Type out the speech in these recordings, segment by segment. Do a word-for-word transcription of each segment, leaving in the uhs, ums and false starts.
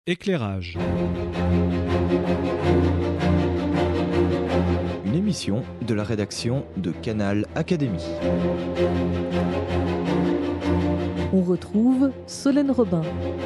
Éclairage. Une émission de la rédaction de Canal Académie. On retrouve Solène Robin.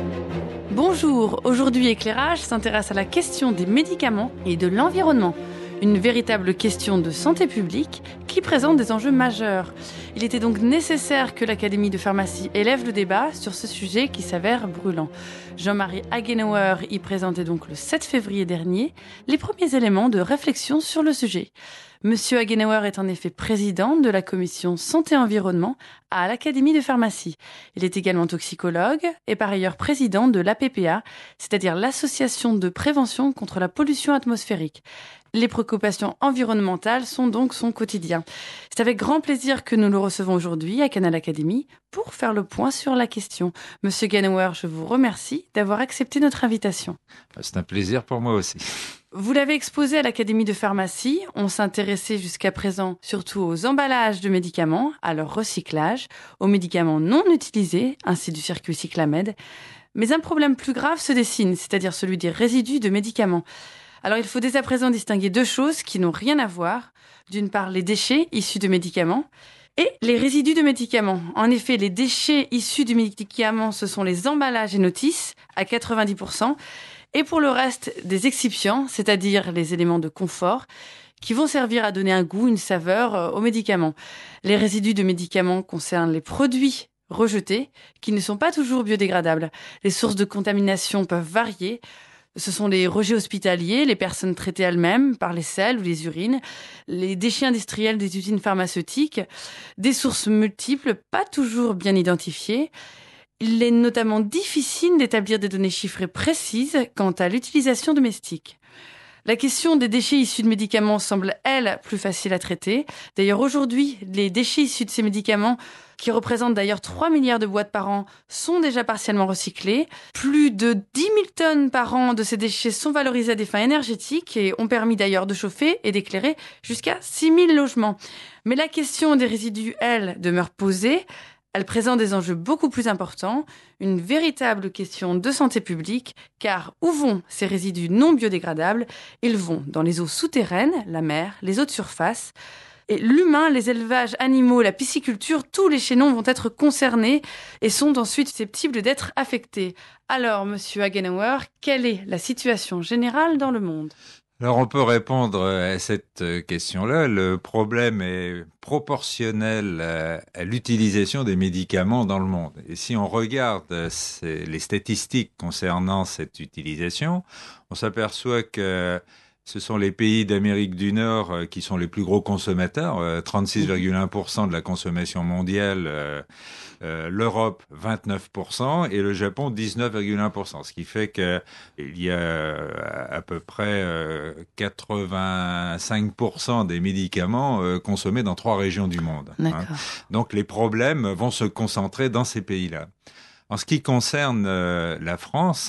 Bonjour, aujourd'hui Éclairage s'intéresse à la question des médicaments et de l'environnement. Une véritable question de santé publique qui présente des enjeux majeurs. Il était donc nécessaire que l'Académie de pharmacie élève le débat sur ce sujet qui s'avère brûlant. Jean-Marie Hagenauer y présentait donc le sept février dernier les premiers éléments de réflexion sur le sujet. Monsieur Hagenauer est en effet président de la commission santé-environnement à l'Académie de pharmacie. Il est également toxicologue et par ailleurs président de l'A P P A, c'est-à-dire l'Association de prévention contre la pollution atmosphérique. Les préoccupations environnementales sont donc son quotidien. C'est avec grand plaisir que nous le recevons aujourd'hui à Canal Académie pour faire le point sur la question. Monsieur Hagenauer, je vous remercie d'avoir accepté notre invitation. C'est un plaisir pour moi aussi. Vous l'avez exposé à l'Académie de pharmacie. On s'intéressait jusqu'à présent surtout aux emballages de médicaments, à leur recyclage, aux médicaments non utilisés, ainsi du circuit Cyclamed. Mais un problème plus grave se dessine, c'est-à-dire celui des résidus de médicaments. Alors il faut dès à présent distinguer deux choses qui n'ont rien à voir. D'une part, les déchets issus de médicaments et les résidus de médicaments. En effet, les déchets issus du médicament, ce sont les emballages et notices à quatre-vingt-dix pour cent. Et pour le reste, des excipients, c'est-à-dire les éléments de confort, qui vont servir à donner un goût, une saveur aux médicaments. Les résidus de médicaments concernent les produits rejetés, qui ne sont pas toujours biodégradables. Les sources de contamination peuvent varier. Ce sont les rejets hospitaliers, les personnes traitées elles-mêmes par les selles ou les urines, les déchets industriels des usines pharmaceutiques, des sources multiples, pas toujours bien identifiées. Il est notamment difficile d'établir des données chiffrées précises quant à l'utilisation domestique. La question des déchets issus de médicaments semble, elle, plus facile à traiter. D'ailleurs, aujourd'hui, les déchets issus de ces médicaments, qui représentent d'ailleurs trois milliards de boîtes par an, sont déjà partiellement recyclés. Plus de dix mille tonnes par an de ces déchets sont valorisés à des fins énergétiques et ont permis d'ailleurs de chauffer et d'éclairer jusqu'à six mille logements. Mais la question des résidus, elle, demeure posée. Elle présente des enjeux beaucoup plus importants, une véritable question de santé publique, car où vont ces résidus non biodégradables ? Ils vont dans les eaux souterraines, la mer, les eaux de surface. Et l'humain, les élevages animaux, la pisciculture, tous les chaînons vont être concernés et sont ensuite susceptibles d'être affectés. Alors, monsieur Hagenauer, quelle est la situation générale dans le monde ? Alors on peut répondre à cette question-là. Le problème est proportionnel à l'utilisation des médicaments dans le monde. Et si on regarde les statistiques concernant cette utilisation, on s'aperçoit que ce sont les pays d'Amérique du Nord qui sont les plus gros consommateurs, trente-six virgule un pour cent de la consommation mondiale, euh, euh, l'Europe vingt-neuf pour cent et le Japon dix-neuf virgule un pour cent, ce qui fait qu'il y a à peu près euh, quatre-vingt-cinq pour cent des médicaments euh, consommés dans trois régions du monde. D'accord. Hein. Donc les problèmes vont se concentrer dans ces pays-là. En ce qui concerne euh, la France,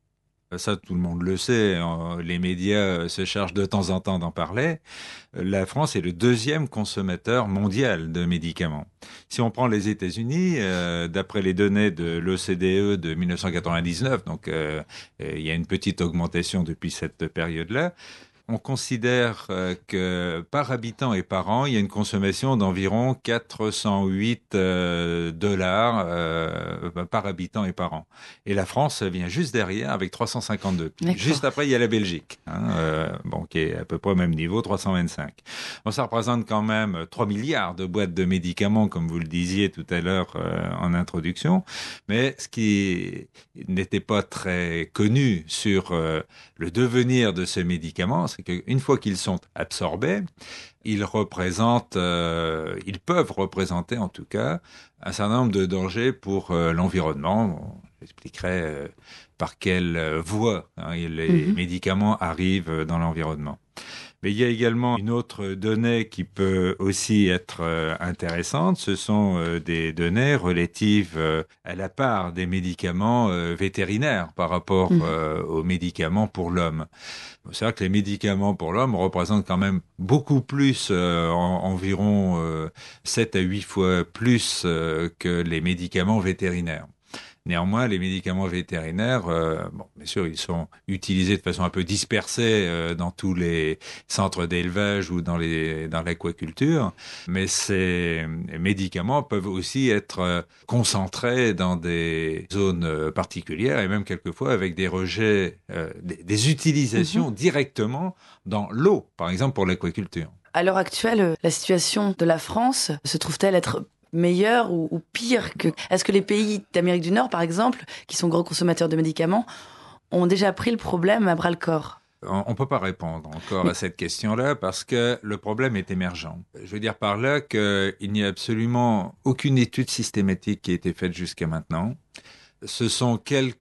ça, tout le monde le sait, les médias se chargent de temps en temps d'en parler. La France est le deuxième consommateur mondial de médicaments. Si on prend les États-Unis, euh, d'après les données de l'O C D E de dix-neuf cent quatre-vingt-dix-neuf, donc euh, il y a une petite augmentation depuis cette période-là, on considère euh, que par habitant et par an, il y a une consommation d'environ quatre cent huit euh, dollars euh, par habitant et par an. Et la France vient juste derrière avec trois cent cinquante-deux. D'accord. Juste après, il y a la Belgique, hein, euh, bon, qui est à peu près au même niveau, trois cent vingt-cinq. Bon, ça représente quand même trois milliards de boîtes de médicaments, comme vous le disiez tout à l'heure euh, en introduction. Mais ce qui n'était pas très connu sur euh, le devenir de ces médicaments, c'est qu'une fois qu'ils sont absorbés, ils représentent, euh, ils peuvent représenter en tout cas un certain nombre de dangers pour euh, l'environnement. Bon, j'expliquerai euh, par quelle euh, voie hein, les mm-hmm. médicaments arrivent dans l'environnement. Mais il y a également une autre donnée qui peut aussi être euh, intéressante. Ce sont euh, des données relatives euh, à la part des médicaments euh, vétérinaires par rapport euh, aux médicaments pour l'homme. C'est vrai que les médicaments pour l'homme représentent quand même beaucoup plus, euh, en, environ euh, sept à huit fois plus euh, que les médicaments vétérinaires. Néanmoins, les médicaments vétérinaires, euh, bon, bien sûr, ils sont utilisés de façon un peu dispersée euh, dans tous les centres d'élevage ou dans les dans l'aquaculture, mais ces médicaments peuvent aussi être euh, concentrés dans des zones euh, particulières et même quelquefois avec des rejets, euh, des, des utilisations mmh. directement dans l'eau, par exemple pour l'aquaculture. À l'heure actuelle, la situation de la France se trouve-t-elle être meilleure ou, ou pire que... Est-ce que les pays d'Amérique du Nord, par exemple, qui sont gros consommateurs de médicaments, ont déjà pris le problème à bras-le-corps ? On ne peut pas répondre encore à cette question-là parce que le problème est émergent. Je veux dire par là qu'il n'y a absolument aucune étude systématique qui a été faite jusqu'à maintenant. Ce sont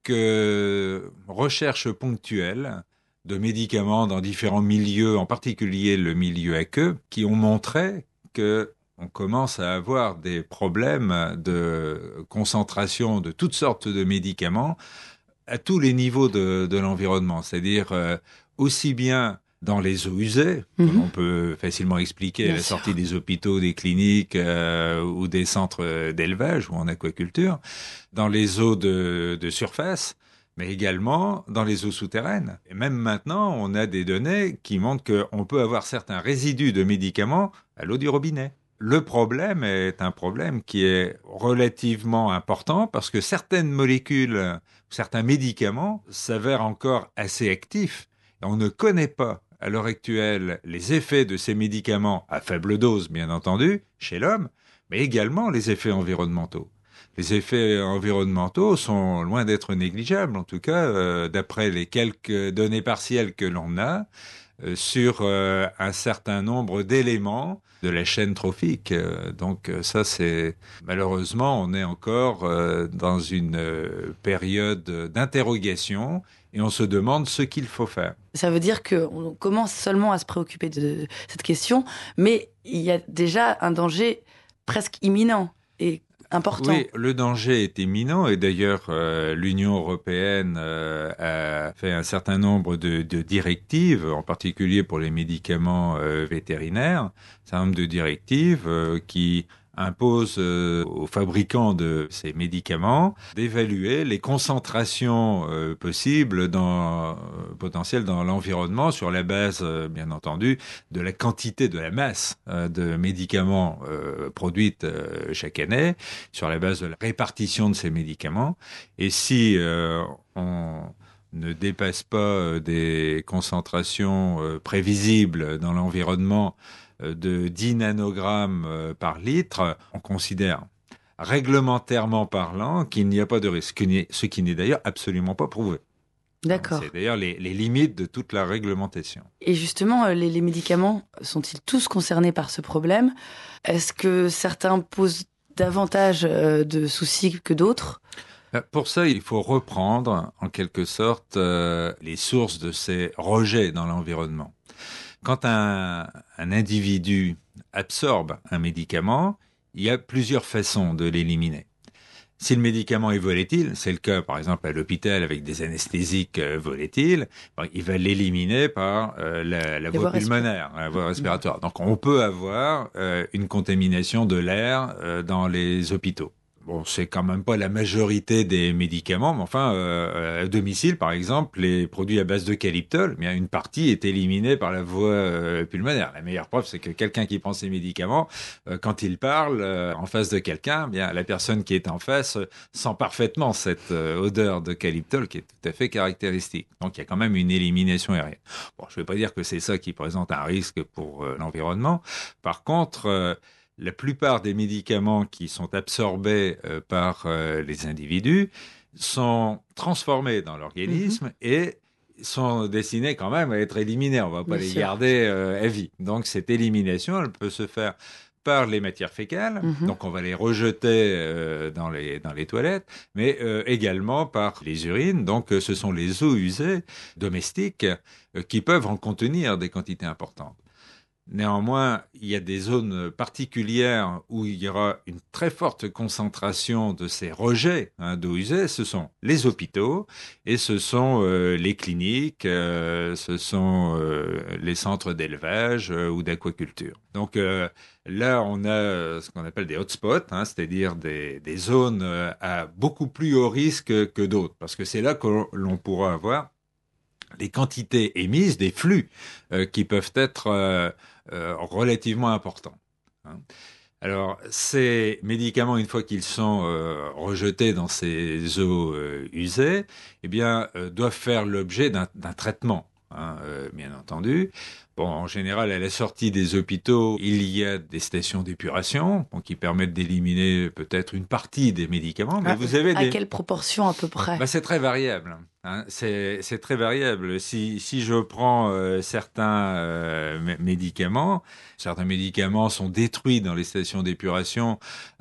quelques recherches ponctuelles de médicaments dans différents milieux, en particulier le milieu aqueux, qui ont montré que on commence à avoir des problèmes de concentration de toutes sortes de médicaments à tous les niveaux de, de l'environnement, c'est-à-dire euh, aussi bien dans les eaux usées, mmh. comme on peut facilement expliquer bien à la sûr. Sortie des hôpitaux, des cliniques euh, ou des centres d'élevage ou en aquaculture, dans les eaux de, de surface, mais également dans les eaux souterraines. Et même maintenant, on a des données qui montrent qu'on peut avoir certains résidus de médicaments à l'eau du robinet. Le problème est un problème qui est relativement important parce que certaines molécules, certains médicaments s'avèrent encore assez actifs. Et on ne connaît pas à l'heure actuelle les effets de ces médicaments, à faible dose bien entendu, chez l'homme, mais également les effets environnementaux. Les effets environnementaux sont loin d'être négligeables, en tout cas, euh, d'après les quelques données partielles que l'on a, euh, sur euh, un certain nombre d'éléments de la chaîne trophique. Euh, donc ça, c'est malheureusement, on est encore euh, dans une euh, période d'interrogation et on se demande ce qu'il faut faire. Ça veut dire qu'on commence seulement à se préoccuper de cette question, mais il y a déjà un danger presque imminent et important. Oui, le danger est imminent et d'ailleurs euh, l'Union européenne euh, a fait un certain nombre de, de directives, en particulier pour les médicaments euh, vétérinaires, un certain nombre de directives euh, qui imposent euh, aux fabricants de ces médicaments d'évaluer les concentrations euh, possibles dans, euh, potentielles dans l'environnement sur la base, euh, bien entendu, de la quantité, de la masse euh, de médicaments euh, produites euh, chaque année, sur la base de la répartition de ces médicaments. Et si euh, on ne dépasse pas des concentrations euh, prévisibles dans l'environnement de dix nanogrammes par litre, on considère réglementairement parlant qu'il n'y a pas de risque, ce qui n'est d'ailleurs absolument pas prouvé. D'accord. C'est d'ailleurs les, les limites de toute la réglementation. Et justement, les, les médicaments sont-ils tous concernés par ce problème ? Est-ce que certains posent davantage de soucis que d'autres ? Pour ça, il faut reprendre en quelque sorte euh, les sources de ces rejets dans l'environnement. Quand un, un individu absorbe un médicament, il y a plusieurs façons de l'éliminer. Si le médicament est volatile, c'est le cas par exemple à l'hôpital avec des anesthésiques euh, volatiles, bon, il va l'éliminer par euh, la, la voie pulmonaire, la voie respiratoire. Donc on peut avoir euh, une contamination de l'air euh, dans les hôpitaux. Bon, c'est quand même pas la majorité des médicaments, mais enfin, euh, à domicile, par exemple, les produits à base d'eucalyptol, bien, une partie est éliminée par la voie euh, pulmonaire. La meilleure preuve, c'est que quelqu'un qui prend ces médicaments, euh, quand il parle euh, en face de quelqu'un, bien, la personne qui est en face euh, sent parfaitement cette euh, odeur d'eucalyptol qui est tout à fait caractéristique. Donc, il y a quand même une élimination aérienne. Bon, je ne vais pas dire que c'est ça qui présente un risque pour euh, l'environnement. Par contre, euh, la plupart des médicaments qui sont absorbés euh, par euh, les individus sont transformés dans l'organisme mmh. et sont destinés quand même à être éliminés. On ne va pas Bien les sûr. garder euh, à vie. Donc cette élimination, elle peut se faire par les matières fécales, mmh. donc on va les rejeter euh, dans les dans les toilettes, mais euh, également par les urines. Donc euh, ce sont les eaux usées domestiques euh, qui peuvent en contenir des quantités importantes. Néanmoins, il y a des zones particulières où il y aura une très forte concentration de ces rejets hein, d'eau usée. Ce sont les hôpitaux et ce sont euh, les cliniques, euh, ce sont euh, les centres d'élevage euh, ou d'aquaculture. Donc euh, là, on a ce qu'on appelle des hotspots, hein, c'est-à-dire des, des zones euh, à beaucoup plus haut risque que d'autres, parce que c'est là que l'on pourra avoir les quantités émises, des flux euh, qui peuvent être euh, euh, relativement importants. Hein. Alors, ces médicaments, une fois qu'ils sont euh, rejetés dans ces eaux euh, usées, eh bien, euh, doivent faire l'objet d'un, d'un traitement, hein, euh, bien entendu. Bon, en général, à la sortie des hôpitaux, il y a des stations d'épuration bon, qui permettent d'éliminer peut-être une partie des médicaments. Mais à, vous avez à des... quelle proportion à peu près? Bah, c'est très variable. Hein. C'est, c'est très variable. Si, si je prends euh, certains euh, m- médicaments, certains médicaments sont détruits dans les stations d'épuration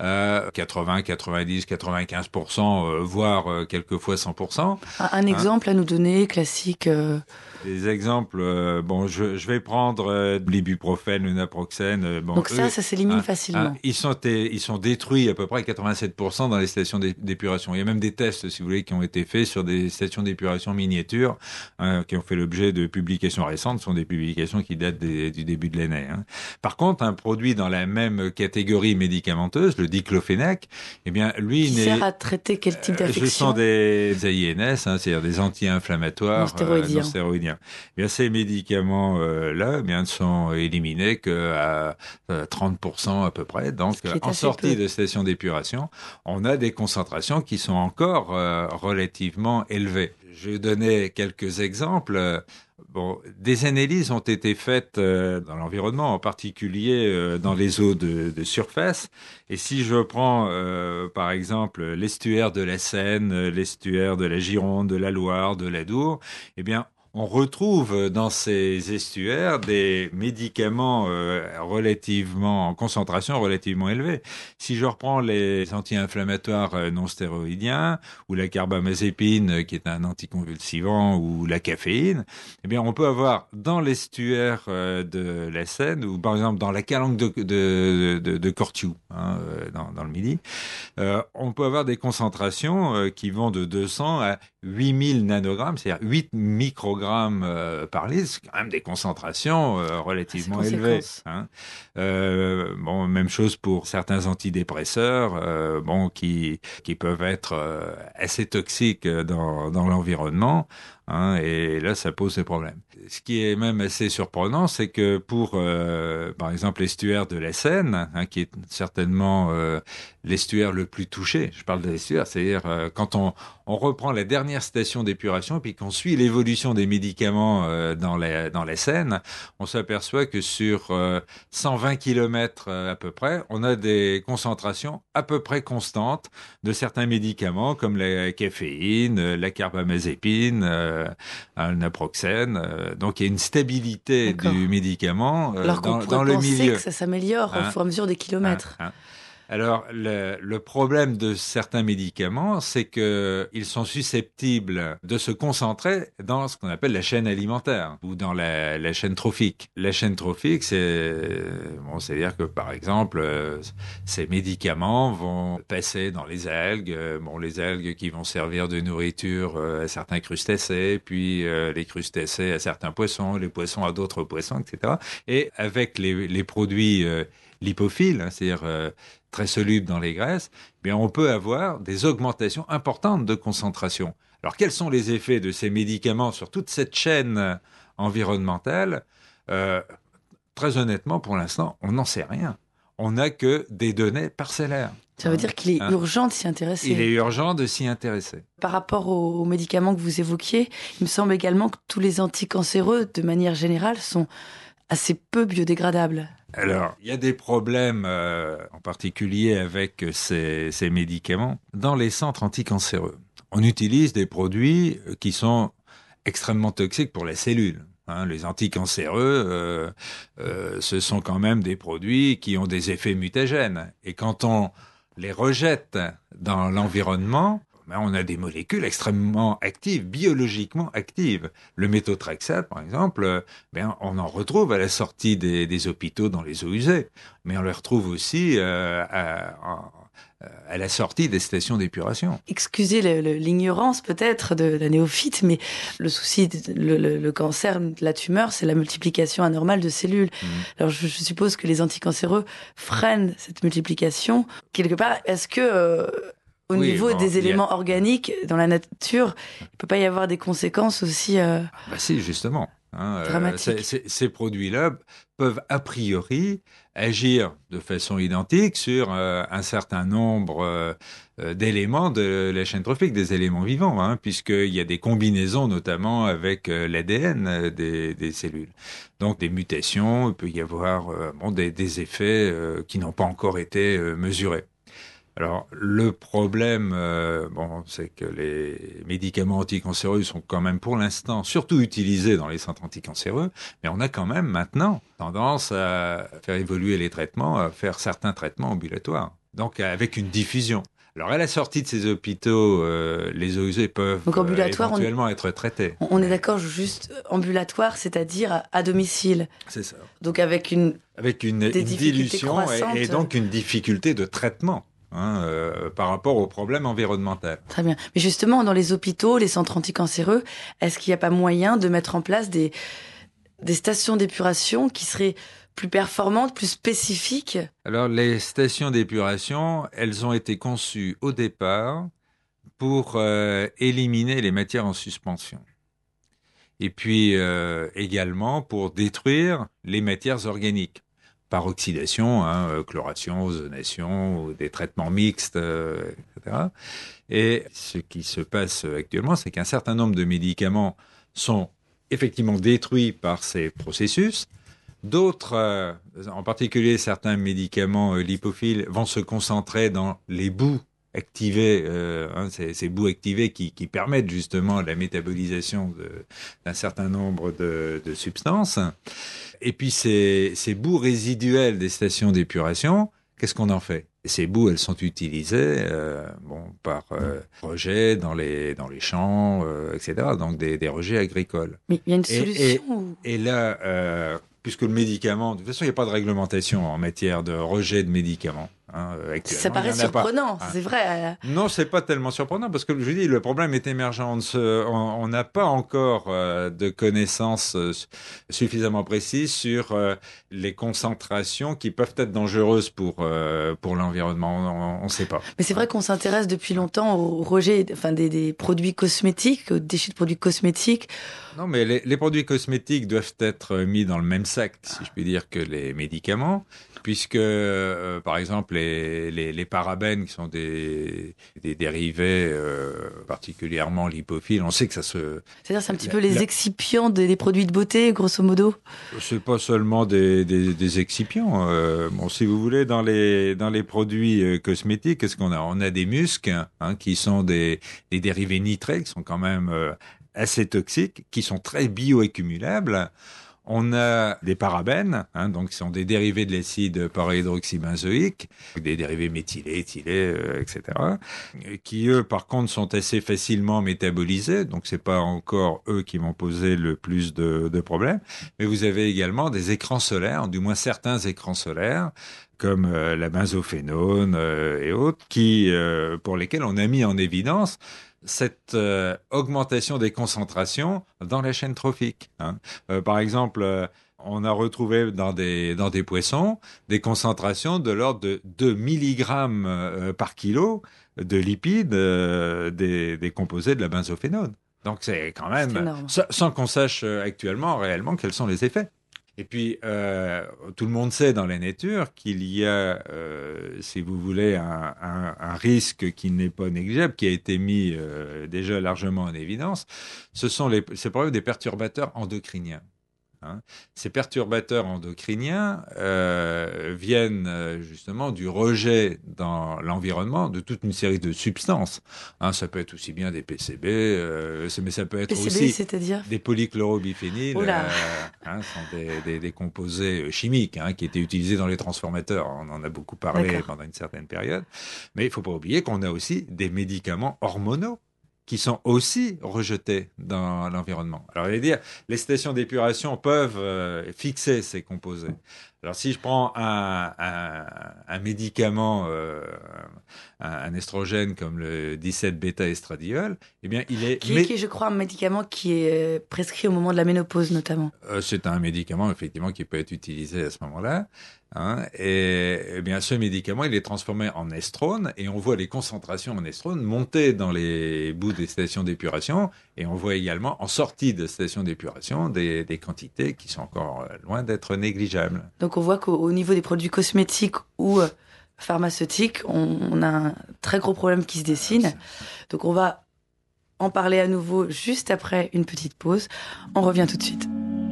à quatre-vingts, quatre-vingt-dix, quatre-vingt-quinze pour cent, euh, voire euh, quelquefois cent pour cent. Un, un exemple hein. à nous donner, classique euh... Des exemples, euh, bon, je, je vais prendre euh, l'ibuprofène, le naproxène. Euh, bon, Donc ça, eux, ça s'élimine hein, facilement. Hein, ils sont ils sont détruits à peu près quatre-vingt-sept pour cent dans les stations d'épuration. Il y a même des tests, si vous voulez, qui ont été faits sur des stations d'épuration miniatures, hein, qui ont fait l'objet de publications récentes. Ce sont des publications qui datent des, du début de l'année. Hein. Par contre, un produit dans la même catégorie médicamenteuse, le diclofénac, eh bien, lui, qui n'est, sert à traiter quel type d'affection? Ce sont des A I N S, hein, c'est-à-dire des anti-inflammatoires non stéroïdiens. Euh, non stéroïdiens. Eh bien, ces médicaments-là euh, bien, ne sont éliminés qu'à euh, trente pour cent à peu près. Donc, en sortie peu. de station d'épuration, on a des concentrations qui sont encore euh, relativement élevées. Je vais donner quelques exemples. Bon, des analyses ont été faites euh, dans l'environnement, en particulier euh, dans les eaux de, de surface. Et si je prends, euh, par exemple, l'estuaire de la Seine, l'estuaire de la Gironde, de la Loire, de l'Adour, eh bien, on retrouve dans ces estuaires des médicaments euh, relativement en concentration relativement élevée. Si je reprends les anti-inflammatoires euh, non stéroïdiens ou la carbamazépine qui est un anticonvulsivant ou la caféine, eh bien on peut avoir dans l'estuaire euh, de la Seine ou par exemple dans la calanque de de de, de Cortiou, hein, euh, dans, dans le Midi, euh, on peut avoir des concentrations euh, qui vont de deux cents à huit mille nanogrammes, c'est-à-dire huit microgrammes euh, par litre, c'est quand même des concentrations euh, relativement élevées. Hein. Euh, bon, même chose pour certains antidépresseurs, euh, bon, qui qui peuvent être euh, assez toxiques dans dans l'environnement. Hein, et là, ça pose des problèmes. Ce qui est même assez surprenant, c'est que pour, euh, par exemple, l'estuaire de la Seine, hein, qui est certainement euh, l'estuaire le plus touché, je parle de l'estuaire, c'est-à-dire euh, quand on, on reprend la dernière station d'épuration et puis qu'on suit l'évolution des médicaments euh, dans la, dans la Seine, on s'aperçoit que sur euh, cent vingt kilomètres euh, à peu près, on a des concentrations à peu près constantes de certains médicaments comme la caféine, la carbamazépine, euh, le naproxène. Euh, donc il y a une stabilité D'accord. du médicament euh, Alors dans, qu'on dans le milieu. Que ça s'améliore hein, au fur et à mesure des kilomètres. Hein, hein. Alors, le, le problème de certains médicaments, c'est qu'ils sont susceptibles de se concentrer dans ce qu'on appelle la chaîne alimentaire ou dans la, la chaîne trophique. La chaîne trophique, c'est, bon, c'est-à-dire que, par exemple, euh, ces médicaments vont passer dans les algues, euh, bon, les algues qui vont servir de nourriture euh, à certains crustacés, puis euh, les crustacés à certains poissons, les poissons à d'autres poissons, et cetera. Et avec les, les produits euh, lipophiles, hein, c'est-à-dire euh, très solubles dans les graisses, eh bien on peut avoir des augmentations importantes de concentration. Alors quels sont les effets de ces médicaments sur toute cette chaîne environnementale ? euh, Très honnêtement, pour l'instant, on n'en sait rien. On n'a que des données parcellaires. Ça veut dire qu'il est hein. urgent de s'y intéresser. Il est urgent de s'y intéresser. Par rapport aux médicaments que vous évoquiez, il me semble également que tous les anticancéreux, de manière générale, sont assez peu biodégradables. Alors, il y a des problèmes, euh, en particulier avec ces, ces médicaments. Dans les centres anticancéreux, on utilise des produits qui sont extrêmement toxiques pour la cellule. Hein, les anticancéreux, euh, euh, ce sont quand même des produits qui ont des effets mutagènes. Et quand on les rejette dans l'environnement, ben, on a des molécules extrêmement actives, biologiquement actives. Le méthotrexate, par exemple, ben, on en retrouve à la sortie des, des hôpitaux dans les eaux usées, mais on le retrouve aussi euh, à, à, à la sortie des stations d'épuration. Excusez le, le, l'ignorance peut-être de la néophyte, mais le souci, le, le, le cancer, la tumeur, c'est la multiplication anormale de cellules. Mmh. Alors je, je suppose que les anticancéreux freinent cette multiplication. Quelque part, est-ce que... Euh, Au oui, niveau bon, des éléments a... organiques dans la nature, il ne peut pas y avoir des conséquences aussi euh... bah si, justement. Hein, dramatiques. Euh, c'est, c'est, ces produits-là peuvent a priori agir de façon identique sur euh, un certain nombre euh, d'éléments de la chaîne trophique, des éléments vivants, hein, puisqu'il y a des combinaisons notamment avec euh, l'A D N des, des cellules. Donc des mutations, il peut y avoir euh, bon, des, des effets euh, qui n'ont pas encore été euh, mesurés. Alors, le problème, euh, bon, c'est que les médicaments anticancéreux sont quand même, pour l'instant, surtout utilisés dans les centres anticancéreux, mais on a quand même maintenant tendance à faire évoluer les traitements, à faire certains traitements ambulatoires, donc avec une diffusion. Alors, à la sortie de ces hôpitaux, euh, les eaux usées peuvent donc, euh, éventuellement on est, être traités. On est d'accord, juste ambulatoire, c'est-à-dire à, à domicile. C'est ça. Donc, avec une, avec une, une dilution et, et donc une difficulté de traitement. Hein, euh, par rapport au problème environnemental. Très bien. Mais justement, dans les hôpitaux, les centres anticancéreux, est-ce qu'il n'y a pas moyen de mettre en place des, des stations d'épuration qui seraient plus performantes, plus spécifiques ? Alors, les stations d'épuration, elles ont été conçues au départ pour euh, éliminer les matières en suspension. Et puis, euh, également pour détruire les matières organiques. Par oxydation, hein, euh, chloration, ozonation, ou des traitements mixtes, euh, et cetera. Et ce qui se passe actuellement, c'est qu'un certain nombre de médicaments sont effectivement détruits par ces processus. D'autres, euh, en particulier certains médicaments euh, lipophiles, vont se concentrer dans les boues activés, euh, hein, ces, ces bouts activés qui, qui permettent justement la métabolisation de, d'un certain nombre de, de substances. Et puis ces, ces bouts résiduels des stations d'épuration, qu'est-ce qu'on en fait ? Ces boues, elles sont utilisées euh, bon, par euh, rejets dans les, dans les champs, euh, et cetera. Donc des, des rejets agricoles. Mais il y a une solution Et, et, ou... et là, euh, puisque le médicament, de toute façon, il n'y a pas de réglementation en matière de rejet de médicaments. Hein, ça paraît surprenant, pas. c'est vrai. Non, c'est pas tellement surprenant parce que je vous dis, le problème est émergent. On n'a pas encore euh, de connaissances euh, suffisamment précises sur euh, les concentrations qui peuvent être dangereuses pour euh, pour l'environnement. On ne sait pas. Mais c'est vrai qu'on s'intéresse depuis longtemps au rejet, enfin des, des produits cosmétiques, aux déchets de produits cosmétiques. Non, mais les, les produits cosmétiques doivent être mis dans le même sac, si je puis dire, que les médicaments. Puisque, euh, par exemple, les, les, les parabènes, qui sont des, des dérivés euh, particulièrement lipophiles, on sait que ça se... C'est-à-dire, c'est un petit la, peu les la... excipients des, des produits de beauté, grosso modo ? C'est pas seulement des, des, des excipients. Euh, bon, si vous voulez, dans les, dans les produits euh, cosmétiques, qu'est-ce qu'on a ? On a des muscs, hein, qui sont des, des dérivés nitrés, qui sont quand même euh, assez toxiques, qui sont très bioaccumulables. On a des parabènes, hein, donc qui sont des dérivés de l'acide para-hydroxybenzoïque, des dérivés méthylés, éthylés, euh, et cetera, qui eux, par contre, sont assez facilement métabolisés, donc c'est pas encore eux qui vont poser le plus de, de problèmes. Mais vous avez également des écrans solaires, du moins certains écrans solaires, comme euh, la benzophénone euh, et autres, qui, euh, pour lesquels on a mis en évidence cette euh, augmentation des concentrations dans la chaîne trophique. Hein. Euh, par exemple, euh, on a retrouvé dans des, dans des poissons des concentrations de l'ordre de deux milligrammes euh, par kilo de lipides euh, des, des composés de la benzophénone. Donc c'est quand même, sans, sans qu'on sache actuellement réellement quels sont les effets. Et puis, euh, tout le monde sait dans la nature qu'il y a, euh, si vous voulez, un, un, un risque qui n'est pas négligeable, qui a été mis euh, déjà largement en évidence. Ce sont les, ces problèmes des perturbateurs endocriniens. Hein. Ces perturbateurs endocriniens euh, viennent euh, justement du rejet dans l'environnement de toute une série de substances. Hein, ça peut être aussi bien des P C B, euh, mais ça peut être P C B, aussi c'est-à-dire des polychlorobiphéniles, Oula. euh, hein, sont des, des, des composés chimiques hein, qui étaient utilisés dans les transformateurs. On en a beaucoup parlé D'accord. pendant une certaine période. Mais il ne faut pas oublier qu'on a aussi des médicaments hormonaux qui sont aussi rejetés dans l'environnement. Alors, je vais dire, les stations d'épuration peuvent euh, fixer ces composés. Alors, si je prends un, un, un médicament, euh, un, un estrogène comme le dix-sept bêta-estradiol, eh bien, il est... Qui mé- est, qui est, je crois, un médicament qui est euh, prescrit au moment de la ménopause, notamment. Euh, c'est un médicament, effectivement, qui peut être utilisé à ce moment-là. Hein, et eh bien, ce médicament, il est transformé en estrone et on voit les concentrations en estrone monter dans les bouts des stations d'épuration et on voit également en sortie de stations d'épuration des, des quantités qui sont encore loin d'être négligeables. Donc on voit qu'au au niveau des produits cosmétiques ou euh, pharmaceutiques, on, on a un très gros problème qui se dessine. Donc on va en parler à nouveau juste après une petite pause. On revient tout de suite.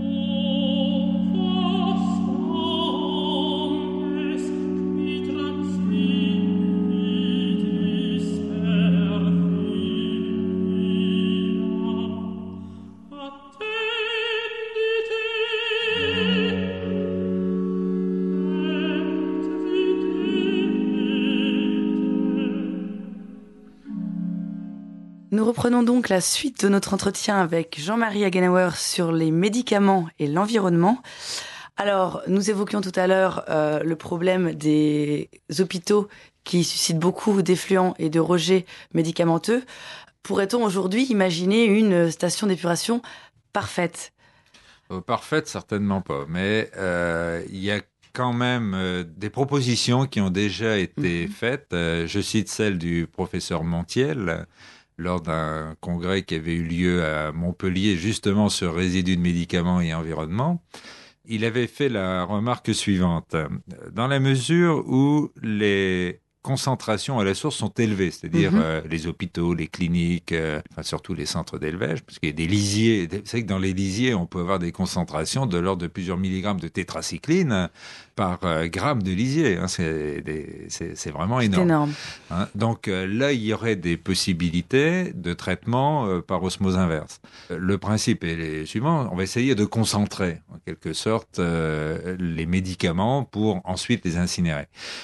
Nous reprenons donc la suite de notre entretien avec Jean-Marie Hagenauer sur les médicaments et l'environnement. Alors, nous évoquions tout à l'heure euh, le problème des hôpitaux qui suscitent beaucoup d'effluents et de rejets médicamenteux. Pourrait-on aujourd'hui imaginer une station d'épuration parfaite ? Euh, parfaite, certainement pas, mais euh, il y a quand même euh, des propositions qui ont déjà été mmh. faites. Euh, je cite celle du professeur Montiel, lors d'un congrès qui avait eu lieu à Montpellier, justement sur résidus de médicaments et environnement. Il avait fait la remarque suivante. Dans la mesure où les concentrations à la source sont élevées, c'est-à-dire mmh. euh, les hôpitaux, les cliniques, euh, enfin surtout les centres d'élevage, parce qu'il y a des lisiers. Vous savez que dans les lisiers, on peut avoir des concentrations de l'ordre de plusieurs milligrammes de tétracycline par euh, gramme de lisier. Hein, c'est, des, c'est, c'est vraiment énorme. C'est énorme. Hein, donc euh, là, il y aurait des possibilités de traitement euh, par osmose inverse. Le principe est le suivant, on va essayer de concentrer en quelque sorte euh, les médicaments pour ensuite les incinérer.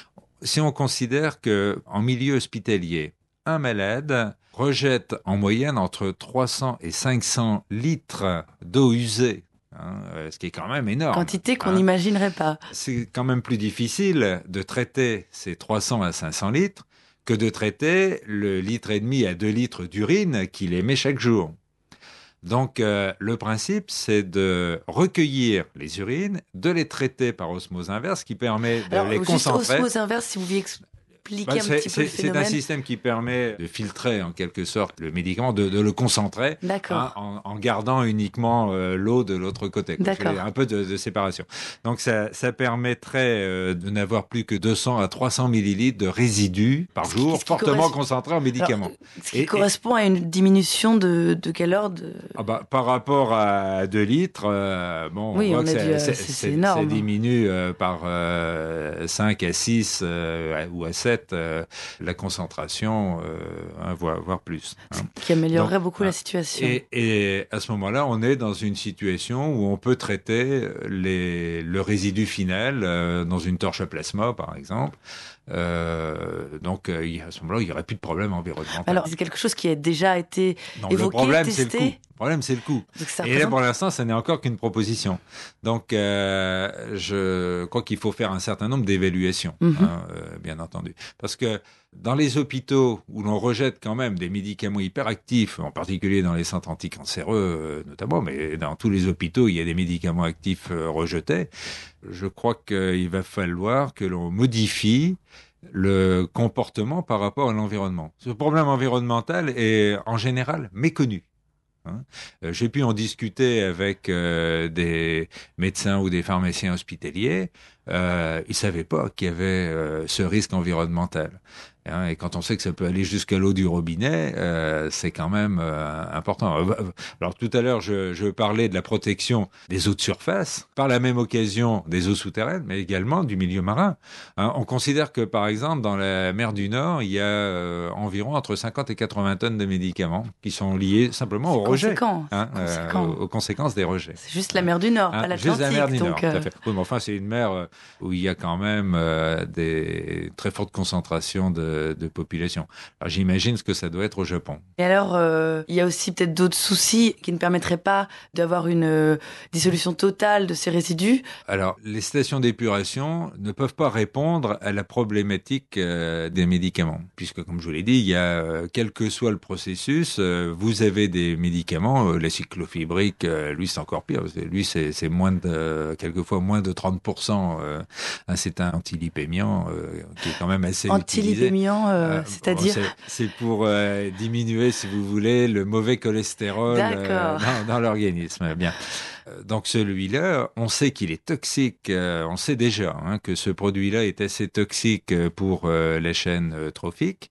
Si on considère que en milieu hospitalier, un malade rejette en moyenne entre trois cents et cinq cents litres d'eau usée, hein, ce qui est quand même énorme. Quantité qu'on hein. n'imaginerait pas. C'est quand même plus difficile de traiter ces trois cents à cinq cents litres que de traiter le litre et demi à deux litres d'urine qu'il émet chaque jour. Donc, euh, le principe, c'est de recueillir les urines, de les traiter par osmose inverse, qui permet de Alors, les juste concentrer. Osmose inverse, si vous pouviez expliquer bah, un c'est, petit peu c'est, le phénomène. C'est un système qui permet de filtrer, en quelque sorte, le médicament, de, de le concentrer, hein, en, en gardant uniquement euh, l'eau de l'autre côté. Quoi. D'accord. Un peu de, de séparation. Donc, ça, ça permettrait euh, de n'avoir plus que deux cents à trois cents millilitres de résidus par ce jour, qui, fortement correspond... concentrés en médicaments. Alors, ce qui et, correspond et... à une diminution de, de quel ordre de... Ah bah, par rapport à deux litres, euh, bon, oui, on voit on que a ça, dû, c'est, c'est, c'est, énorme. ça diminue euh, par euh, cinq à six euh, ou à sept euh, la concentration, euh, hein, voire, voire plus. Hein. Qui améliorerait Donc, beaucoup hein, la situation. Et, et à ce moment-là, on est dans une situation où on peut traiter les, le résidu final euh, dans une torche à plasma, par exemple. Euh, donc, euh, à ce moment-là, il n'y aurait plus de problème environnemental. Alors, c'est quelque chose qui a déjà été non, évoqué, le problème, testé. C'est le coût. Le problème, c'est le coût. Et représente... là, pour l'instant, ça n'est encore qu'une proposition. Donc, euh, je crois qu'il faut faire un certain nombre d'évaluations, mm-hmm. hein, euh, bien entendu. Parce que dans les hôpitaux où l'on rejette quand même des médicaments hyperactifs, en particulier dans les centres anticancéreux euh, notamment, mais dans tous les hôpitaux, il y a des médicaments actifs euh, rejetés, je crois qu'il va falloir que l'on modifie le comportement par rapport à l'environnement. Ce problème environnemental est en général méconnu. Hein. Euh, j'ai pu en discuter avec euh, des médecins ou des pharmaciens hospitaliers. Euh, ils ne savaient pas qu'il y avait euh, ce risque environnemental. Hein, et quand on sait que ça peut aller jusqu'à l'eau du robinet, euh, c'est quand même euh, important. Alors tout à l'heure, je, je parlais de la protection des eaux de surface, par la même occasion des eaux souterraines, mais également du milieu marin. Hein, on considère que, par exemple, dans la mer du Nord, il y a euh, environ entre cinquante et quatre-vingts tonnes de médicaments qui sont liés simplement C'est au rejet, conséquent, hein, c'est euh, conséquent. aux, aux conséquences des rejets. C'est juste la mer du Nord, Hein, pas l'Atlantique. juste la mer du Nord, donc, tout euh, à fait. Oui, mais enfin, c'est une mer où il y a quand même euh, des très fortes concentrations de, de population. Alors j'imagine ce que ça doit être au Japon. Et alors, euh, il y a aussi peut-être d'autres soucis qui ne permettraient pas d'avoir une euh, dissolution totale de ces résidus. Alors, les stations d'épuration ne peuvent pas répondre à la problématique euh, des médicaments, puisque, comme je vous l'ai dit, il y a, euh, quel que soit le processus, euh, vous avez des médicaments, euh, la cyclophybrique, euh, lui c'est encore pire, lui c'est, c'est moins de, quelquefois moins de trente pour cent, euh, hein, c'est un antilipémiant euh, qui est quand même assez utilisé. Antilipémiant, euh, Euh, c'est-à-dire bon, c'est, c'est pour euh, diminuer, si vous voulez, le mauvais cholestérol euh, dans, dans l'organisme. Bien. Donc celui-là, on sait qu'il est toxique. Euh, on sait déjà hein, que ce produit-là est assez toxique pour euh, les chaînes euh, trophiques.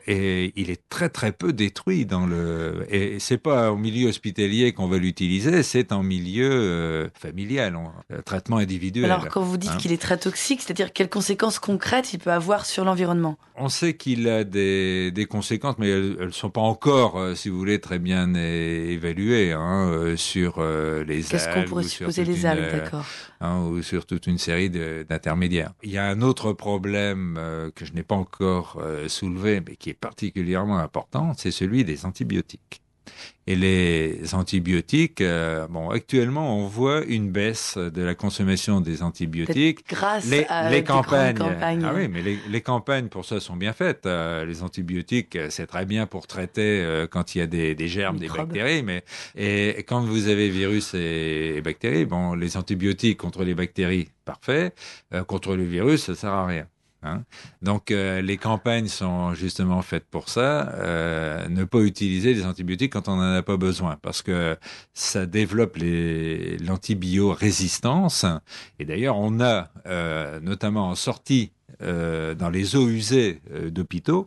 Et il est très très peu détruit dans le. Et c'est pas au milieu hospitalier qu'on va l'utiliser, c'est en milieu euh, familial, en euh, traitement individuel. Alors quand vous dites hein. qu'il est très toxique, c'est-à-dire quelles conséquences concrètes il peut avoir sur l'environnement? On sait qu'il a des, des conséquences, mais elles ne sont pas encore, euh, si vous voulez, très bien é- évaluées hein, euh, sur euh, les Qu'est-ce algues. qu'on pourrait ou sur supposer toute les une, algues, euh, d'accord. Hein, ou sur toute une série de, d'intermédiaires. Il y a un autre problème euh, que je n'ai pas encore euh, soulevé, mais qui est particulièrement important, c'est celui des antibiotiques. Et les antibiotiques, euh, bon, actuellement, on voit une baisse de la consommation des antibiotiques. Peut-être grâce les, à les des campagnes, grandes campagnes. ah oui, mais les, les campagnes pour ça sont bien faites. Euh, les antibiotiques, c'est très bien pour traiter euh, quand il y a des, des germes, Microbes. des bactéries, mais et quand vous avez virus et, et bactéries, bon, les antibiotiques contre les bactéries, parfait. Euh, contre le virus, ça sert à rien. Hein. Donc euh, les campagnes sont justement faites pour ça, euh, ne pas utiliser les antibiotiques quand on n'en a pas besoin, parce que ça développe les, l'antibiorésistance. Et d'ailleurs, on a euh, notamment en sortie euh, dans les eaux usées euh, d'hôpitaux,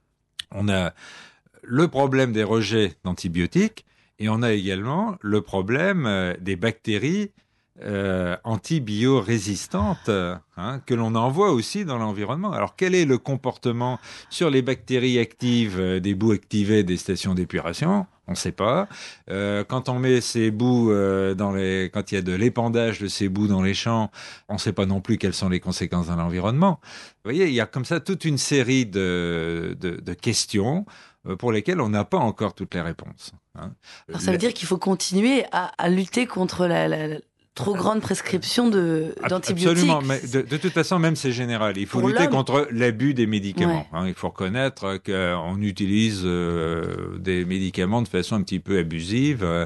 on a le problème des rejets d'antibiotiques et on a également le problème euh, des bactéries Euh, antibiorésistantes hein, que l'on envoie aussi dans l'environnement. Alors, quel est le comportement sur les bactéries actives euh, des boues activées des stations d'épuration? On ne sait pas. Euh, quand on met ces boues euh, dans les, quand il y a de l'épandage de ces boues dans les champs, on ne sait pas non plus quelles sont les conséquences dans l'environnement. Vous voyez, il y a comme ça toute une série de, de, de questions pour lesquelles on n'a pas encore toutes les réponses. Hein. Alors ça veut dire qu'il faut continuer à, à lutter contre la, la, la trop grande prescription de, d'antibiotiques. Absolument, mais de, de toute façon, même c'est général. Il faut Pour lutter l'homme. contre l'abus des médicaments. Ouais. Hein. Il faut reconnaître qu'on utilise euh, des médicaments de façon un petit peu abusive. Euh,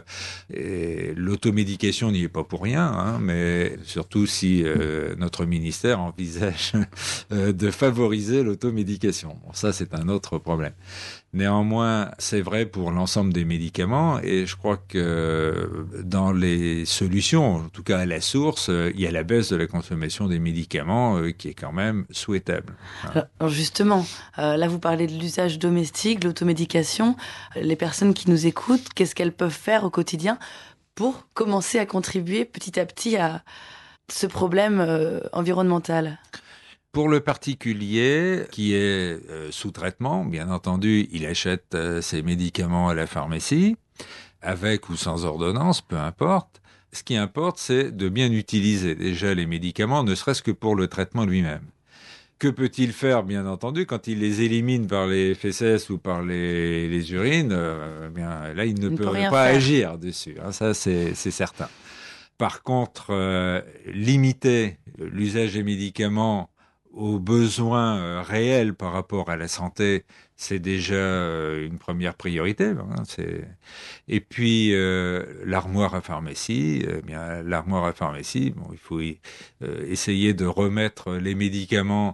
et l'automédication n'y est pas pour rien, hein, mais surtout si euh, notre ministère envisage euh, de favoriser l'automédication. Bon, ça, c'est un autre problème. Néanmoins, c'est vrai pour l'ensemble des médicaments et je crois que dans les solutions, en tout cas à la source, il y a la baisse de la consommation des médicaments qui est quand même souhaitable. Alors, alors justement, euh, là vous parlez de l'usage domestique, de l'automédication. Les personnes qui nous écoutent, qu'est-ce qu'elles peuvent faire au quotidien pour commencer à contribuer petit à petit à ce problème euh, environnemental ? Pour le particulier qui est euh, sous traitement, bien entendu, il achète euh, ses médicaments à la pharmacie, avec ou sans ordonnance, peu importe. Ce qui importe, c'est de bien utiliser déjà les médicaments, ne serait-ce que pour le traitement lui-même. Que peut-il faire, bien entendu, quand il les élimine par les fesses ou par les, les urines euh, bien, là, il ne Il ne peut, peut rien pas faire. agir dessus. Hein, ça, c'est, c'est certain. Par contre, euh, limiter l'usage des médicaments aux besoins euh, réels par rapport à la santé, c'est déjà euh, une première priorité. Hein, c'est... Et puis, euh, l'armoire à pharmacie, eh bien, l'armoire à pharmacie, bon, il faut y, euh, essayer de remettre les médicaments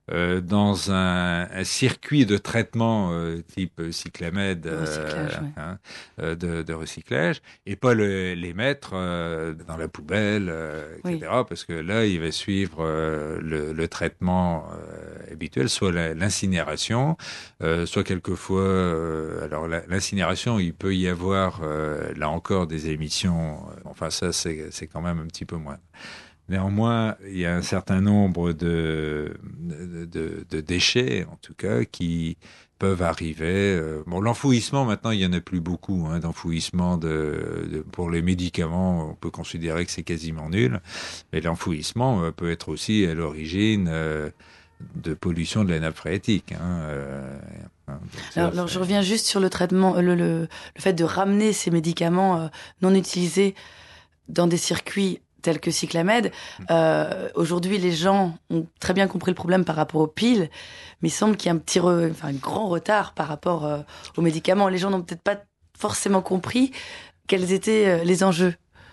euh, dans un, un circuit de traitement euh, type cyclamède euh, Recyclage, ouais. hein, euh, de, de recyclage, et pas le, les mettre euh, dans la poubelle, euh, et cetera. Oui. Parce que là, il va suivre euh, le, le traitement euh, habituel, soit la, l'incinération, euh, soit quelquefois, euh, alors la, l'incinération, il peut y avoir euh, là encore des émissions. Euh, enfin, ça, c'est, c'est quand même un petit peu moins. Néanmoins, il y a un certain nombre de, de, de, de déchets, en tout cas, qui peuvent arriver. Bon, l'enfouissement, maintenant, il n'y en a plus beaucoup. Hein, d'enfouissement de, de, pour les médicaments, on peut considérer que c'est quasiment nul. Mais l'enfouissement peut être aussi à l'origine euh, de pollution de la nappe phréatique. Hein, euh, hein, ça, alors, alors, je reviens juste sur le traitement, le, le, le fait de ramener ces médicaments euh, non utilisés dans des circuits tels que Cyclamède. Euh, aujourd'hui, les gens ont très bien compris le problème par rapport aux piles, mais il semble qu'il y a un petit, re... enfin, un grand retard par rapport euh, aux médicaments. Les gens n'ont peut-être pas forcément compris quels étaient euh, les enjeux.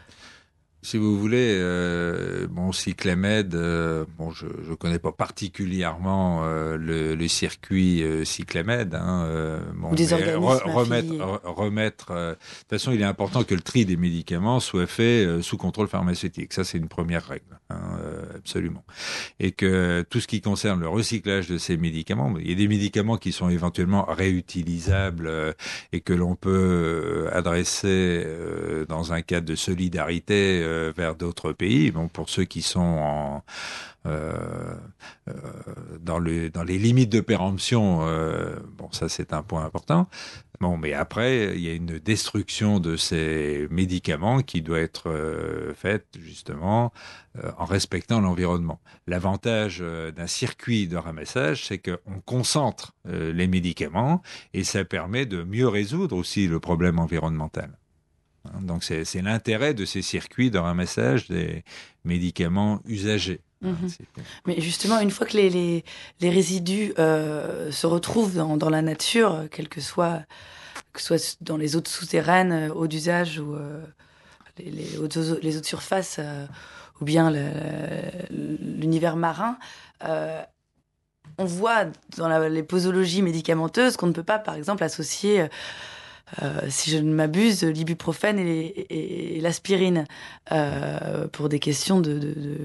Si vous voulez, euh, bon, Cyclamède, euh, bon, je je connais pas particulièrement euh, le, le circuit euh, Cyclamède. Hein, euh, bon, Ou des organismes re, remettre, affiliés. re, remettre. Euh, de toute façon, il est important que le tri des médicaments soit fait euh, sous contrôle pharmaceutique. Ça, c'est une première règle, hein, euh, absolument. Et que tout ce qui concerne le recyclage de ces médicaments, il y a des médicaments qui sont éventuellement réutilisables euh, et que l'on peut euh, adresser euh, dans un cadre de solidarité. Euh, vers d'autres pays, bon, pour ceux qui sont en, euh, euh, dans, le, dans les limites de péremption, euh, bon, ça c'est un point important. Bon, mais après, il y a une destruction de ces médicaments qui doit être euh, faite justement euh, en respectant l'environnement. L'avantage euh, d'un circuit de ramassage, c'est qu'on concentre euh, les médicaments et ça permet de mieux résoudre aussi le problème environnemental. Donc, c'est, c'est l'intérêt de ces circuits de ramassage des médicaments usagés. Mmh. Mais justement, une fois que les, les, les résidus euh, se retrouvent dans, dans la nature, quel que soit, que ce soit dans les eaux souterraines, eaux d'usage ou euh, les, les, eaux de, les eaux de surface euh, ou bien le, l'univers marin, euh, on voit dans la, les posologies médicamenteuses qu'on ne peut pas, par exemple, associer... Euh, si je ne m'abuse, l'ibuprofène et, et, et l'aspirine euh, pour des questions de, de, de...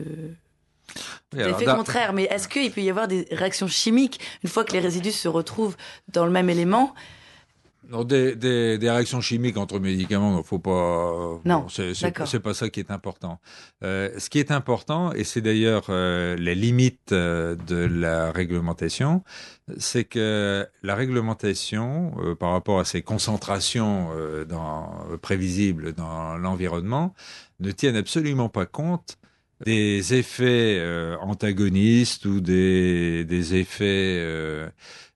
Oui, d'effets da... contraires. Mais est-ce qu'il peut y avoir des réactions chimiques une fois que les résidus se retrouvent dans le même élément? Non, des, des, des réactions chimiques entre médicaments, il faut pas. Non, bon, c'est, c'est, c'est pas ça qui est important. Euh, ce qui est important, et c'est d'ailleurs euh, les limites euh, de la réglementation, c'est que la réglementation, euh, par rapport à ces concentrations euh, dans, prévisibles dans l'environnement, ne tienne absolument pas compte des effets euh, antagonistes ou des, des effets euh,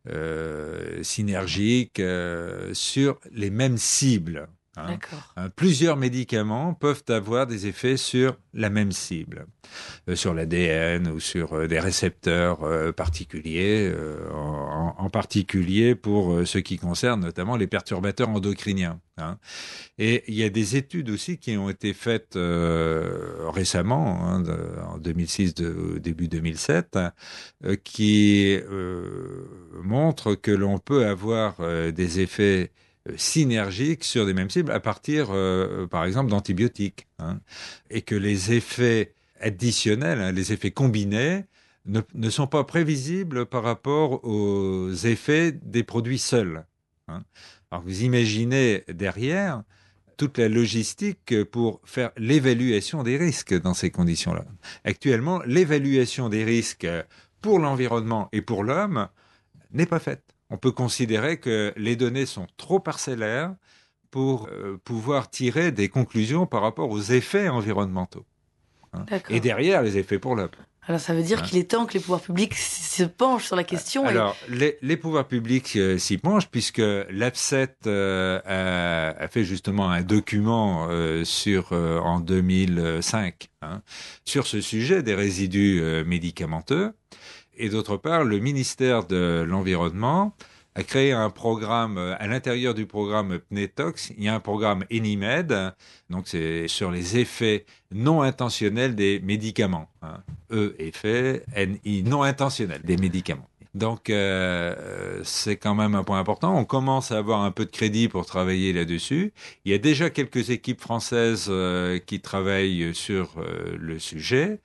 euh, synergiques euh, sur les mêmes cibles. Hein. D'accord. Hein, plusieurs médicaments peuvent avoir des effets sur la même cible, euh, sur l'A D N ou sur euh, des récepteurs euh, particuliers, euh, en, en particulier pour euh, ce qui concerne notamment les perturbateurs endocriniens. Hein. Et il y a des études aussi qui ont été faites euh, récemment, hein, de, en deux mille six, de, début deux mille sept, euh, qui euh, montrent que l'on peut avoir euh, des effets synergiques sur des mêmes cibles à partir, euh, par exemple, d'antibiotiques. Hein, et que les effets additionnels, hein, les effets combinés, ne, ne sont pas prévisibles par rapport aux effets des produits seuls. Hein. Alors vous imaginez derrière toute la logistique pour faire l'évaluation des risques dans ces conditions-là. Actuellement, l'évaluation des risques pour l'environnement et pour l'homme n'est pas faite. On peut considérer que les données sont trop parcellaires pour euh, pouvoir tirer des conclusions par rapport aux effets environnementaux. Hein. Et derrière, les effets pour l'homme. Alors ça veut dire hein. qu'il est temps que les pouvoirs publics se penchent sur la question. Alors, et... les, les pouvoirs publics euh, s'y penchent puisque l'APSET euh, a, a fait justement un document euh, sur, euh, en deux mille cinq hein, sur ce sujet des résidus euh, médicamenteux. Et d'autre part, le ministère de l'Environnement a créé un programme, à l'intérieur du programme PNETOX, il y a un programme ENIMED, donc c'est sur les effets non intentionnels des médicaments. Hein. E, effet, N, I, non intentionnels des médicaments. Donc, euh, c'est quand même un point important. On commence à avoir un peu de crédit pour travailler là-dessus. Il y a déjà quelques équipes françaises euh, qui travaillent sur euh, le sujet.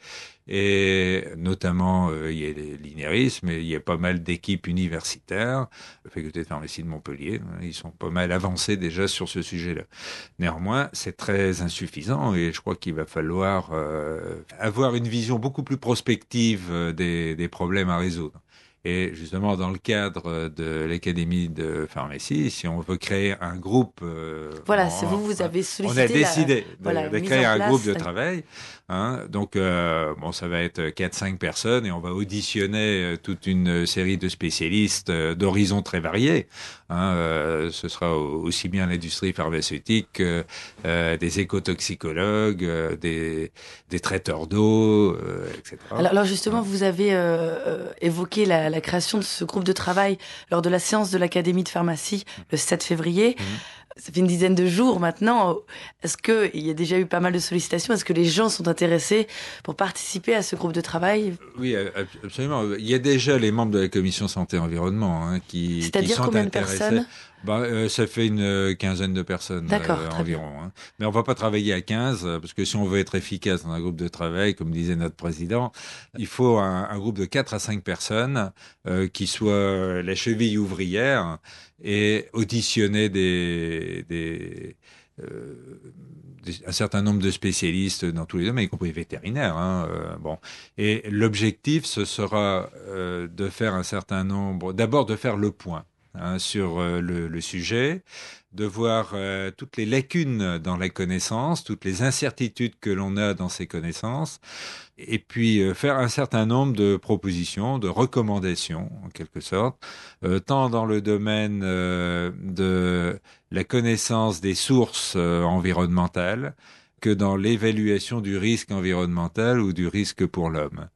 Et notamment, euh, il y a l'I N E R I S, mais il y a pas mal d'équipes universitaires, la faculté de pharmacie de Montpellier, ils sont pas mal avancés déjà sur ce sujet-là. Néanmoins, c'est très insuffisant et je crois qu'il va falloir euh, avoir une vision beaucoup plus prospective des, des problèmes à résoudre. Et justement, dans le cadre de l'Académie de pharmacie, si on veut créer un groupe... Euh, voilà, bon, c'est vous, vous avez sollicité... On a décidé la, de, voilà, de créer un place, groupe de travail. Hein, donc, euh, bon, ça va être quatre cinq personnes et on va auditionner toute une série de spécialistes d'horizons très variés. Hein, euh, ce sera aussi bien l'industrie pharmaceutique que euh, des écotoxicologues, euh, des, des traiteurs d'eau, euh, et cetera. Alors, alors justement, vous avez euh, évoqué la, la création de ce groupe de travail lors de la séance de l'Académie de pharmacie le sept février. Mmh. Ça fait une dizaine de jours maintenant. Est-ce que il y a déjà eu pas mal de sollicitations? Est-ce que les gens sont intéressés pour participer à ce groupe de travail? Oui, absolument. Il y a déjà les membres de la commission santé-environnement hein, qui, C'est-à-dire qui sont combien intéressés. De personnes bah, euh, ça fait une quinzaine de personnes euh, environ. Hein. Mais on va pas travailler à quinze parce que si on veut être efficace dans un groupe de travail, comme disait notre président, il faut un, un groupe de quatre à cinq personnes euh, qui soient la cheville ouvrière et auditionner des, des, euh, des un certain nombre de spécialistes dans tous les domaines, y compris vétérinaires. Hein, euh, bon, et l'objectif ce sera euh, de faire un certain nombre, d'abord de faire le point. Hein, sur euh, le, le sujet, de voir euh, toutes les lacunes dans la connaissance, toutes les incertitudes que l'on a dans ces connaissances, et puis euh, faire un certain nombre de propositions, de recommandations, en quelque sorte, euh, tant dans le domaine euh, de la connaissance des sources euh, environnementales que dans l'évaluation du risque environnemental ou du risque pour l'homme.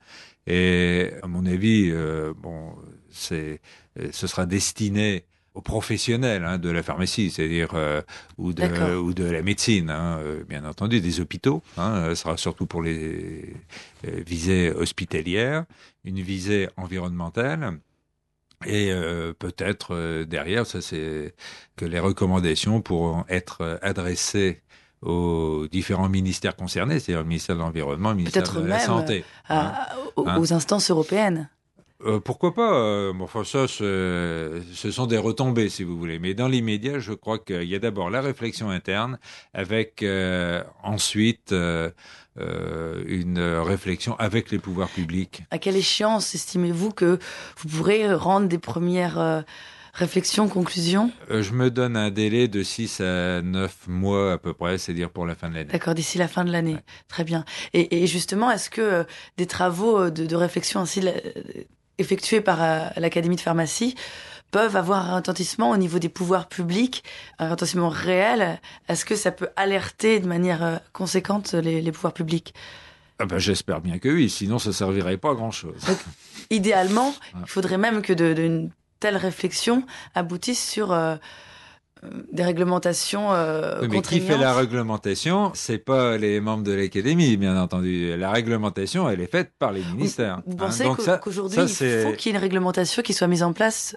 Et à mon avis, euh, bon, c'est, ce sera destiné aux professionnels hein, de la pharmacie, c'est-à-dire euh, ou de D'accord. ou de la médecine, hein, euh, bien entendu, des hôpitaux. Hein, ce sera surtout pour les euh, visées hospitalières, une visée environnementale. Et euh, peut-être euh, derrière, ça c'est que les recommandations pourront être adressées aux différents ministères concernés, c'est-à-dire le ministère de l'Environnement, le ministère peut-être de la même Santé. À, hein, aux, hein. aux instances européennes. Euh, pourquoi pas euh, bon, enfin, ça, ce sont des retombées, si vous voulez. Mais dans l'immédiat, je crois qu'il y a d'abord la réflexion interne, avec euh, ensuite euh, euh, une réflexion avec les pouvoirs publics. À quelle échéance estimez-vous que vous pourrez rendre des premières euh, réflexions, conclusions? euh, Je me donne un délai de six à neuf mois à peu près, c'est-à-dire pour la fin de l'année. D'accord, d'ici la fin de l'année. Ouais. Très bien. Et, et justement, est-ce que euh, des travaux de, de réflexion ainsi euh, effectués par euh, l'Académie de pharmacie peuvent avoir un retentissement au niveau des pouvoirs publics, un retentissement réel? Est-ce que ça peut alerter de manière euh, conséquente les, les pouvoirs publics? Ah ben, j'espère bien que oui, sinon ça ne servirait pas à grand-chose. Donc, idéalement, ouais. il faudrait même que de, de une telle réflexion aboutisse sur euh, des réglementations euh, oui, mais contraignantes. Qui fait la réglementation? C'est pas les membres de l'Académie, bien entendu. La réglementation, elle est faite par les ministères. Vous pensez hein. Donc qu'au, ça, qu'aujourd'hui, ça, il c'est... faut qu'il y ait une réglementation qui soit mise en place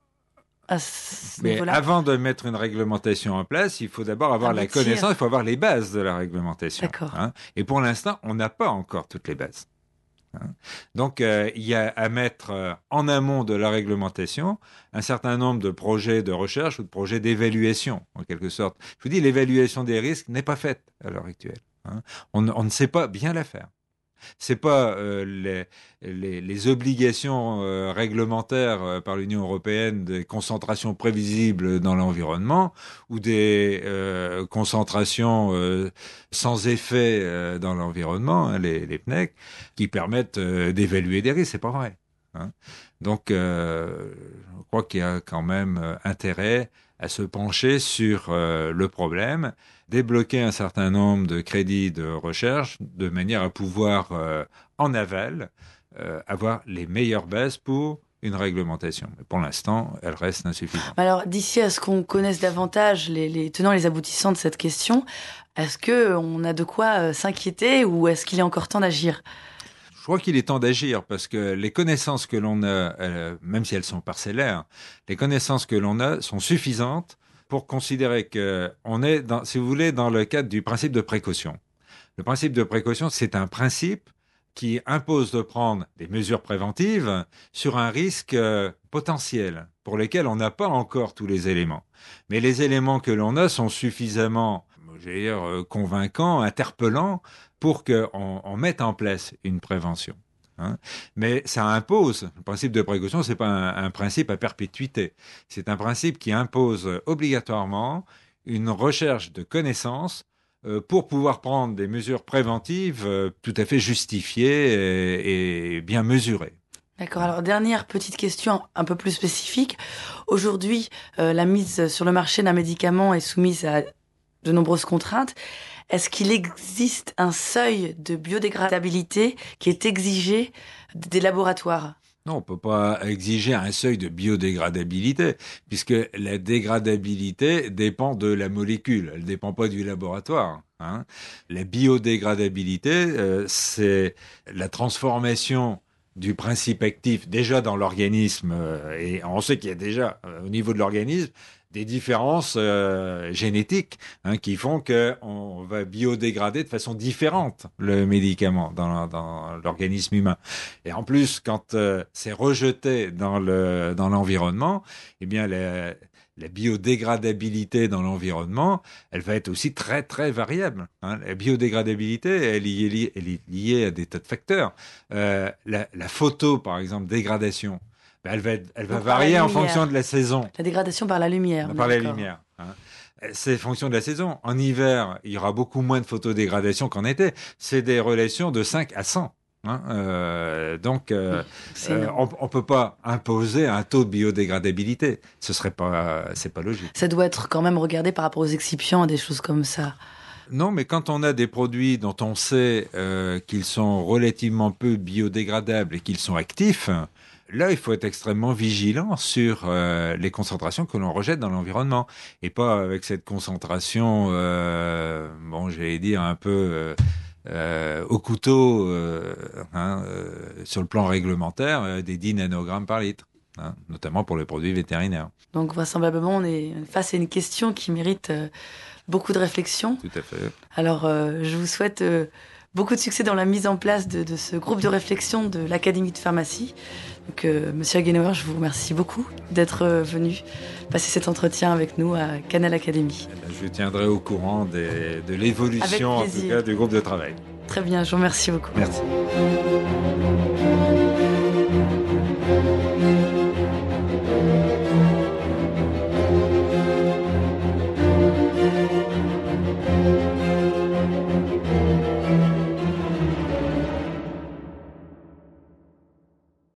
à ce mais niveau-là? Avant de mettre une réglementation en place, il faut d'abord avoir Aboutir. la connaissance, il faut avoir les bases de la réglementation. D'accord. Hein. Et pour l'instant, on n'a pas encore toutes les bases. Hein. Donc, euh, il y a à mettre euh, en amont de la réglementation un certain nombre de projets de recherche ou de projets d'évaluation, en quelque sorte. Je vous dis, l'évaluation des risques n'est pas faite à l'heure actuelle. Hein. On, on ne sait pas bien la faire. C'est pas euh, les, les, les obligations euh, réglementaires euh, par l'Union européenne des concentrations prévisibles dans l'environnement ou des euh, concentrations euh, sans effet euh, dans l'environnement, hein, les, les P N E C, qui permettent euh, d'évaluer des risques. C'est pas vrai. Hein. Donc, euh, je crois qu'il y a quand même euh, intérêt à se pencher sur euh, le problème, débloquer un certain nombre de crédits de recherche de manière à pouvoir, euh, en aval, euh, avoir les meilleures bases pour une réglementation. Mais pour l'instant, elle reste insuffisante. Alors, d'ici à ce qu'on connaisse davantage les, les tenants et les aboutissants de cette question, est-ce qu'on a de quoi s'inquiéter ou est-ce qu'il est encore temps d'agir ? Je crois qu'il est temps d'agir parce que les connaissances que l'on a, euh, même si elles sont parcellaires, les connaissances que l'on a sont suffisantes pour considérer qu'on est, dans, si vous voulez, dans le cadre du principe de précaution. Le principe de précaution, c'est un principe qui impose de prendre des mesures préventives sur un risque euh, potentiel pour lesquels on n'a pas encore tous les éléments. Mais les éléments que l'on a sont suffisamment, je vais dire, euh, convaincants, interpellants, pour qu'on on mette en place une prévention. Hein. Mais ça impose, le principe de précaution, c'est pas un, un principe à perpétuité. C'est un principe qui impose obligatoirement une recherche de connaissances euh, pour pouvoir prendre des mesures préventives euh, tout à fait justifiées et, et bien mesurées. D'accord. Alors, dernière petite question un peu plus spécifique. Aujourd'hui, euh, la mise sur le marché d'un médicament est soumise à de nombreuses contraintes. Est-ce qu'il existe un seuil de biodégradabilité qui est exigé des laboratoires ? Non, on ne peut pas exiger un seuil de biodégradabilité, puisque la dégradabilité dépend de la molécule, elle ne dépend pas du laboratoire. Hein. La biodégradabilité, euh, c'est la transformation du principe actif déjà dans l'organisme, euh, et on sait qu'il y a déjà, euh, au niveau de l'organisme, des différences euh, génétiques hein, qui font qu'on va biodégrader de façon différente le médicament dans, dans l'organisme humain. Et en plus, quand euh, c'est rejeté dans, le, dans l'environnement, eh bien, la, la biodégradabilité dans l'environnement, elle va être aussi très, très variable. Hein. La biodégradabilité, elle est, liée, elle est liée à des tas de facteurs. Euh, la, la photo, par exemple, dégradation, ben elle va, être, elle va varier en fonction de la saison. La dégradation par la lumière. Par la lumière. Hein. C'est fonction de la saison. En hiver, il y aura beaucoup moins de photodégradation qu'en été. C'est des relations de cinq à cent. Hein. Euh, donc, euh, euh, on ne peut pas imposer un taux de biodégradabilité. Ce serait pas, c'est pas logique. Ça doit être quand même regardé par rapport aux excipients et des choses comme ça. Non, mais quand on a des produits dont on sait euh, qu'ils sont relativement peu biodégradables et qu'ils sont actifs, là, il faut être extrêmement vigilant sur euh, les concentrations que l'on rejette dans l'environnement. Et pas avec cette concentration, euh, bon, j'allais dire un peu euh, euh, au couteau, euh, hein, euh, sur le plan réglementaire, euh, des dix nanogrammes par litre, hein, notamment pour les produits vétérinaires. Donc, vraisemblablement, on est face à une question qui mérite euh, beaucoup de réflexion. Tout à fait. Alors, euh, je vous souhaite... Euh, beaucoup de succès dans la mise en place de, de ce groupe de réflexion de l'Académie de pharmacie. Donc, euh, Monsieur Hagenauer, je vous remercie beaucoup d'être euh, venu passer cet entretien avec nous à Canal Académie. Je tiendrai au courant des, de l'évolution en tout cas, du groupe de travail. Très bien, je vous remercie beaucoup. Merci.